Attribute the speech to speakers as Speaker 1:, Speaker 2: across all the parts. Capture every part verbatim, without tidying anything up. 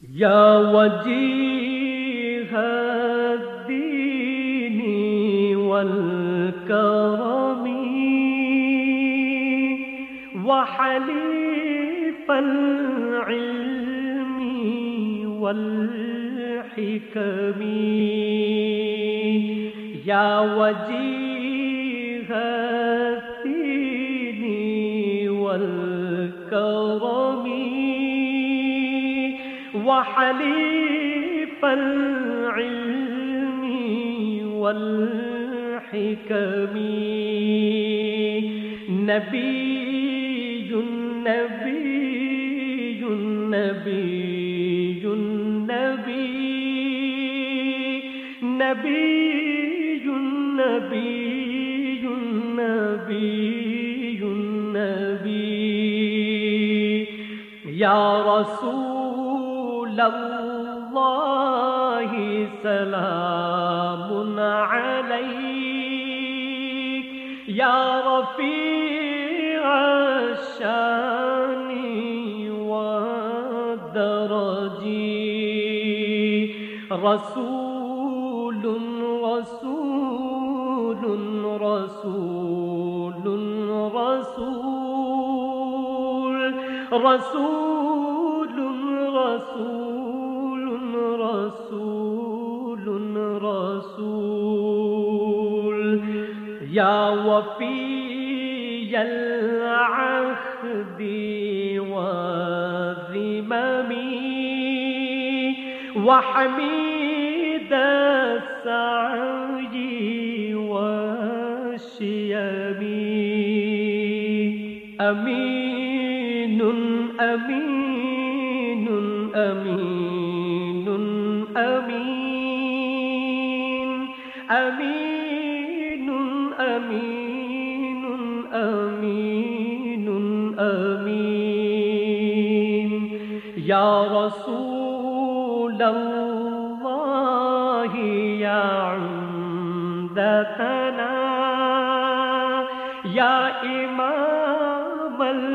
Speaker 1: या वजीह दीनी वल करमी व हलीफल इल्मी वल हिकमी। या वजीह दीनी वल करमी व हलीफल इल्मी वल हिकमी। नबीयुन नबीयुन नबीयुन नबी नबीयुन नबीयुन नबीयुन नबी। या रसूल अल्लाहि सलामुन अलैक। या रफ़ीअ शानी व दरजी। रसूलुन रसूलुन रसूलुन रसूल रसूलुन रसूलुन रसूलुन रसूल। या वफ़ीयल अहदी व ज़िममी व हमीद अस्सअई व शियमी। अमीनुन अमीनुन अमीनुन अमीन अमीनुन अमीनुन अमीनुन अमीन। या रसूल अल्लाहि या उम्दतना या इमामल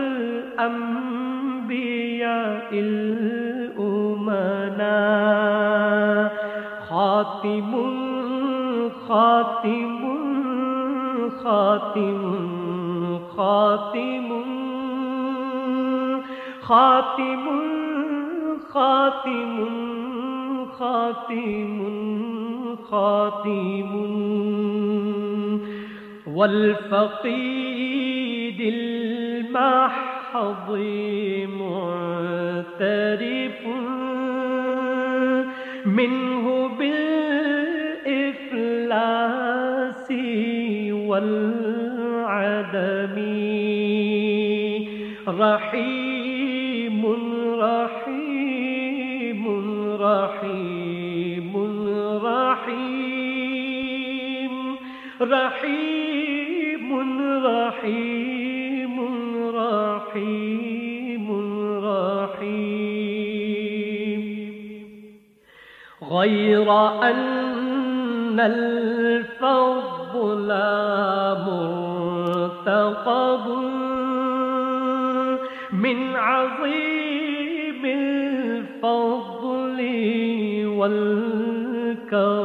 Speaker 1: अंबिया इल उमना। खातिमुन खातिमुन खातिमुन खातिमुन खातिमुन खातिमुन खातिमुन खातिमुन। वल फ़क़ीदिल महज़ी मुअतरिफ़ुन मिन्हु बिल इफ़लासी वल अदमी। रहीमुन रहीमुन रहीमुन रहीम रहीमुन रहीमुन रहीमुन रहीम। गैर अन्नल फ़ज़्ल मुर्तक़ब मिन अज़ीमिल फ़ज़्ल वल करम।